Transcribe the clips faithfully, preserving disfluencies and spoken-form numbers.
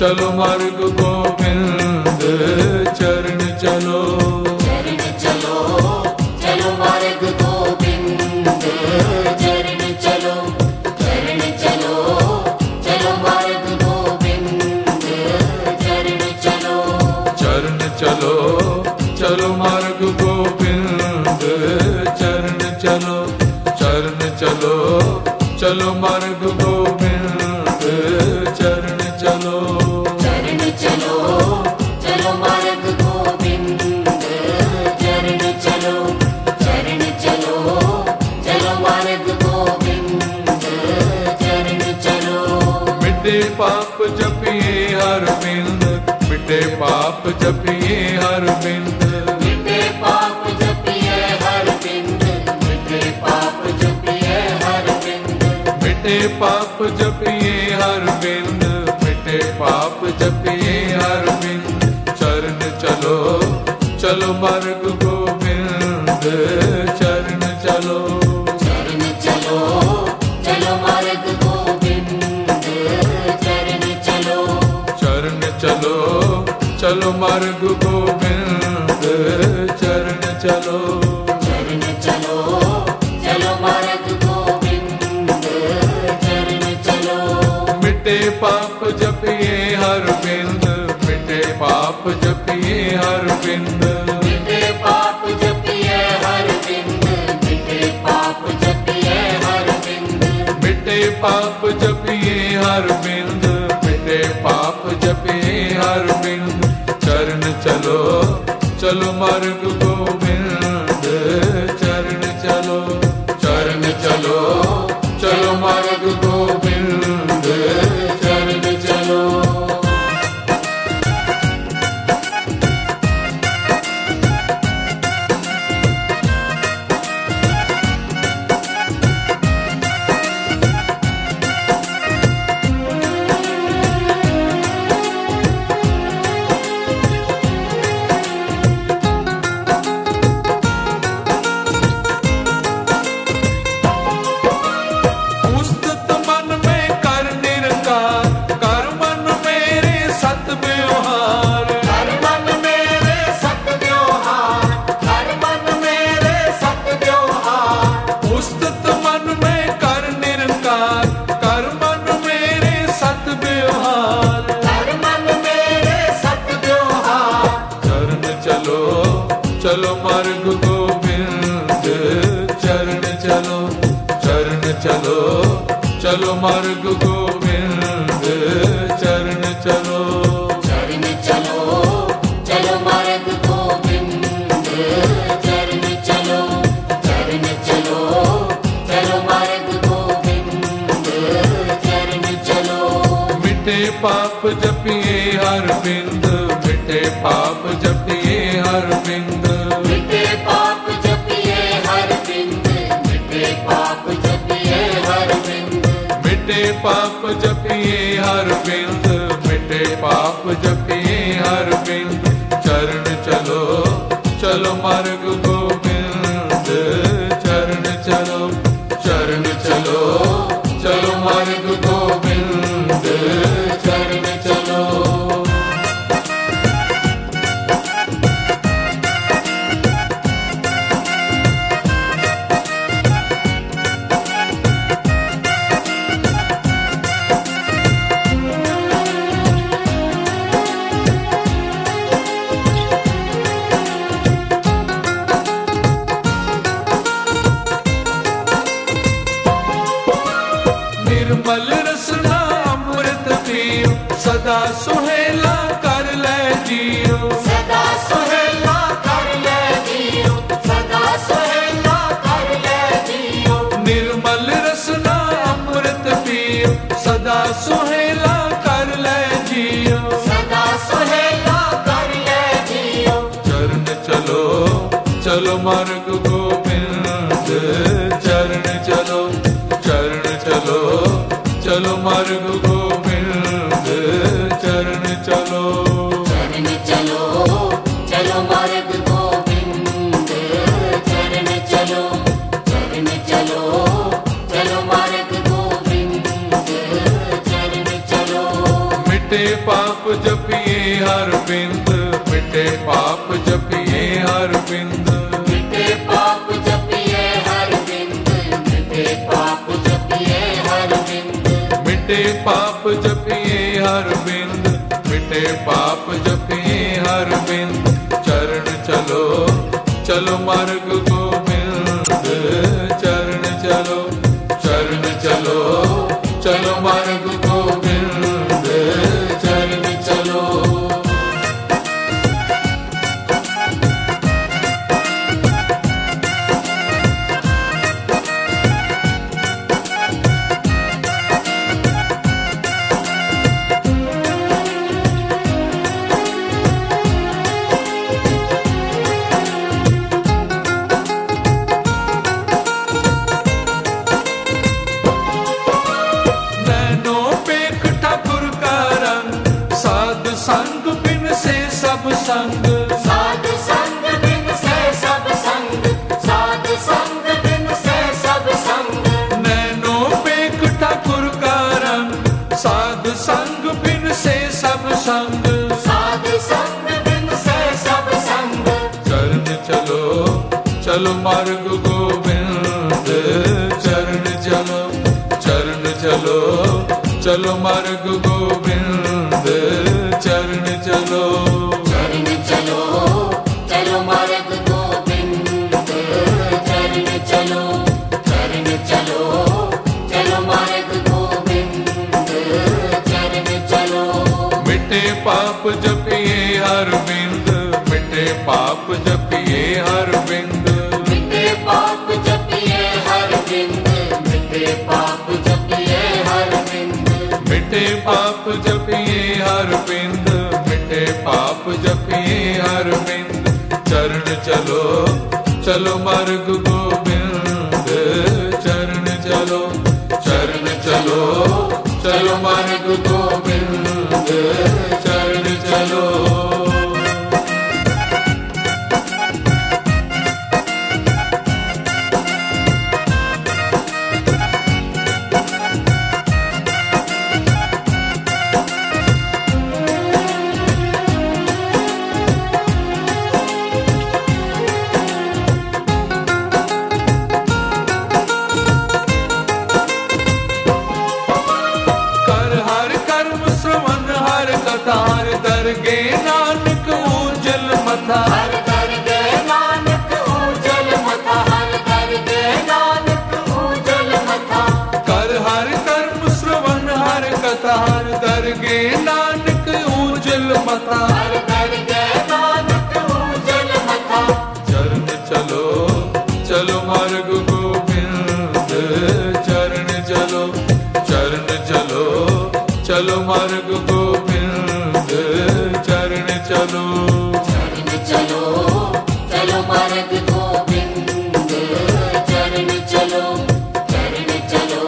चलो मार्ग गोविंद चरण चलो। चरण चलो चलो मार्ग गोविंद चरण चलो। चरण चलो चलो मार्ग गोविंद चरण चलो। चरण चलो चलो मार्ग गोविंद चरण चलो। चरण चलो चलो मार्ग गोविंद चरण चलो। चरण चलो चलो मार्ग गोविंद चरण चलो। चरण चलो चलो मार्ग गोविंद चरण चलो। मिटे पाप जपिए हर बिंद, मिटे पाप जपिए हर बिंद। मिटे पाप जपिए हर बिंद, मिटे पाप जपिए हर बिंद। मिटे पाप जपिए हर बिंद, मिटे पाप जपिए हर बिंद। चरण चलो चलो मार्ग गोविंद चरण चलो। चरण चलो चलो मार्ग गोविंद चरण चलो। चरण चलो चलो मार्ग गोविंद चरण चलो। चरण चलो चलो मार्ग गोविंद चरण चलो। मिटे पाप जपिए हर बिंद, मिटे पाप जपिए हर बिंद। मिटे पाप जपिए हर बिंद, मिटे पाप जपिए हर बिंद। मिटे पाप जपिए हर बिंद, मिटे पाप जपिए हर बिंद। चरण चलो चलो मार्ग गोविंद चरण चलो। चरण चलो चलो मार्ग गोविंद चरण चलो। उस्तत मन में कर निरंकार, कर मन मेरे सत व्यवहार। हर मन मेरे सत व्यवहार, हर मन मेरे सत व्यवहार। उस्तत मन में कर निरंकार, कर मन मेरे सत व्यवहार। हर मन मेरे सत व्यवहार। चरण चलो चलो मार्ग गोविंद चरण चलो। चरण चलो चलो मार्ग गोविंद चरण चलो। चरण चलो चलो मार्ग गोविंद चरण चलो। चरण चलो चलो मार्ग गोविंद चरण चलो। मिटे पाप जपिए हर बिंद, मिटे पाप जपिए हर बिंद। मिटे पाप जपिए हर बिंद, मिटे पाप जपिए हर बिंद। मिटे पाप जपिए हर बिंद, मिटे पाप जपिए हर बिंद। चरण चलो चलो मार्ग गोविंद चरण चलो। चरण चलो चलो मार्ग गोविंद चरण चलो। निर्मल रसना अमृत पियो, सदा सुहेला कर ले जियो। सदा सुहेला कर ले जियो, सदा सुहेला कर ले जियो। निर्मल रसना अमृत पियो, सदा सुहेला कर ले जियो। सदा सुहेला कर ले जियो। चरण चलो चलो मार्ग गोविंद चरण चलो। चरण चलो चलो मार्ग गोविंद चरण चलो। चरण चलो चलो मार्ग गोविंद चरण चलो। चरण चलो चलो मार्ग गोविंद चरण चलो। मिटे पाप जपिए हर बिंद, मिटे पाप जपिए हर बिंद, मिटे पाप जपिए हर बिंद, मिटे पाप जपिए हर बिंद, मिटे पाप जपिए हर बिंद, मिटे पाप जपिए हर बिंद। चरण चलो चलो मार्ग गोविंद, चरण चलो चरण चलो चलो मार्ग गोविंद, चरण चलो। संग बिन से सब संग, साध संग बिन से सब संग, साध संग बिन से सब संग, नैनो पेख ठाकुर का रंग। साध संग बिन से सब संग, साध संग बिन से सब संग। चरण चलो चलो मार्ग गोविंद, चरण चलो चरण चलो चलो मार्ग गोविंद, चरण चलो चरण चलो चलो मार्ग गोविंद, चरण चलो चरण चलो चलो मार्ग गोविंद, चरण चलो। मिटे पाप जपिए हर बिंद, मिटे पाप जपिए हर बिंद, मिटे पाप जपिए हर बिंद, मिटे पाप जपिए हर बिंद, मिटे पाप जपिए हर बिंद, मिटे पाप जपिए हर बिंद। चरण चलो चलो मार्ग गोविंद, चरण चलो चरण चलो चलो मार्ग गोविंद, चरण चलो। हर दरगे नानक ऊंजल मथा, हर दरगे नानक ऊंजल मथा, हर दरगे नानक ऊंजल मथा। कर हर कर्म श्रवण हर कथा, हर दरगे नानक ऊंजल मथा, हर दरगे नानक ऊंजल मथा। चरण चलो चलो मार्ग गोविंद, चरण चलो चरण चलो चलो मार्ग गोविंद, चरण चलो चरण चलो चलो मार्ग गोविंद, चरण चलो चरण चलो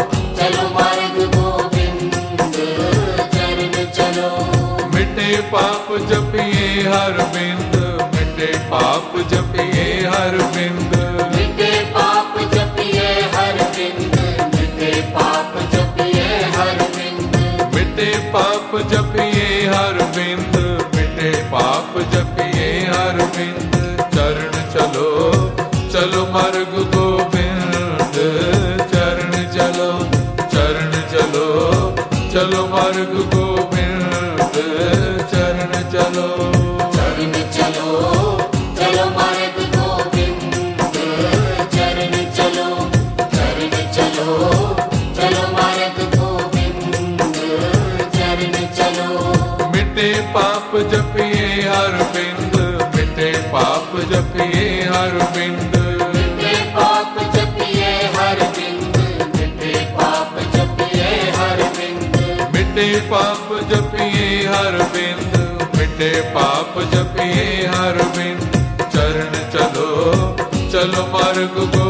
चलो मार्ग गोविंद, चरण चलो। मिटे पाप जपिए हर बिंद, मिटे पाप जपिए हर बिंद, मिटे पाप जपिए हर बिंद, मिटे पाप जपिए हर बिंद, मिटे पाप जपिए हर बिंद, मिटे पाप जपिए हर बिंद। चरण चलो चलो मार्ग गोविंद, चरण चलो चरण चलो चलो मार्ग गोविंद, चरण चलो चरण चलो चलो मार्ग गोविंद, चरण चलो चरण चलो चलो मार्ग गोविंद, चरण चलो। मिटे पाप जपिए हर बिंद, मिटे पाप जपिए हर बिंद, मिटे पाप जपिए हर बिंद, मिटे पाप जपिए हर बिंद, मिटे पाप जपिए हर बिंद, मिटे पाप जपिए हर बिंद। चरण चलो चलो मार्ग गो